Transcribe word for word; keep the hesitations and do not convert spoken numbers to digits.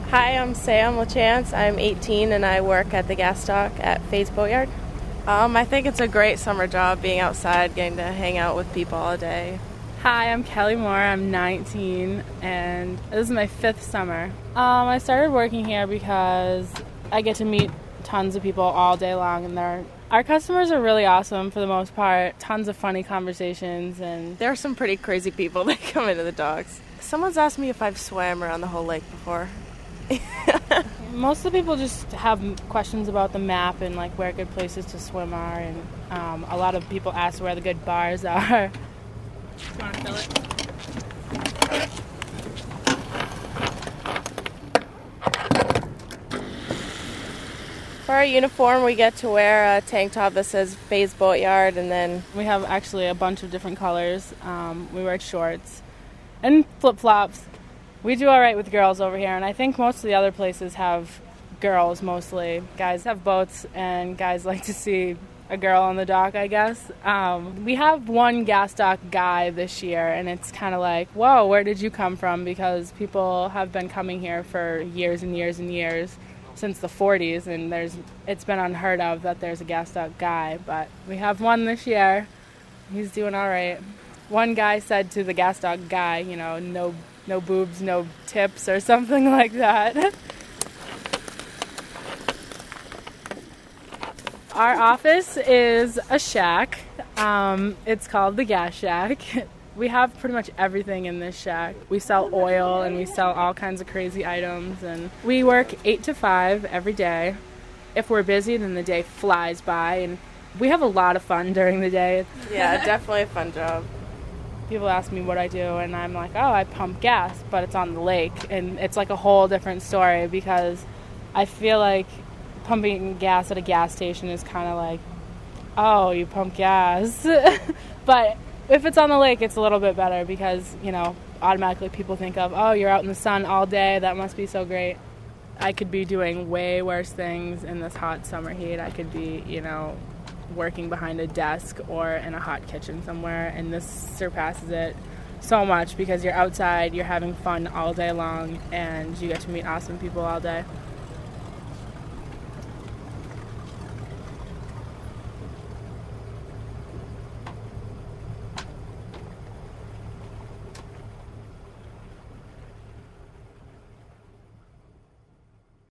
Hi, I'm Sam LaChance. I'm eighteen and I work at the gas dock at Faye's Boatyard. Um, I think it's a great summer job being outside, getting to hang out with people all day. Hi, I'm Kelly Moore. I'm nineteen and this is my fifth summer. Um, I started working here because I get to meet tons of people all day long, and they're, our customers are really awesome for the most part. Tons of funny conversations, and there are some pretty crazy people that come into the docks. Someone's asked me if I've swam around the whole lake before. Most of the people just have questions about the map and like where good places to swim are, and um, a lot of people ask where the good bars are. Do you want to fill it? For our uniform, we get to wear a tank top that says Faye's Boatyard, and then we have actually a bunch of different colors. Um, we wear shorts and flip-flops. We do all right with girls over here, and I think most of the other places have girls mostly. Guys have boats, and guys like to see a girl on the dock, I guess. Um, we have one gas dock guy this year, and it's kind of like, whoa, where did you come from? Because people have been coming here for years and years and years, since the forties, and there's it's been unheard of that there's a gas dock guy, but we have one this year. He's doing all right. One guy said to the gas dock guy, you know, no no boobs, no tips, or something like that. Our office is a shack. Um, it's called the Gas Shack. We have pretty much everything in this shack. We sell oil and we sell all kinds of crazy items, and we work eight to five every day. If we're busy, then the day flies by, and we have a lot of fun during the day. Yeah, definitely a fun job. People ask me what I do, and I'm like, oh, I pump gas, but it's on the lake, and it's like a whole different story, because I feel like pumping gas at a gas station is kind of like, oh, you pump gas. But if it's on the lake, it's a little bit better, because, you know, automatically people think of, oh, you're out in the sun all day, that must be so great. I could be doing way worse things in this hot summer heat. I could be, you know, working behind a desk or in a hot kitchen somewhere, and this surpasses it so much, because you're outside, you're having fun all day long, and you get to meet awesome people all day.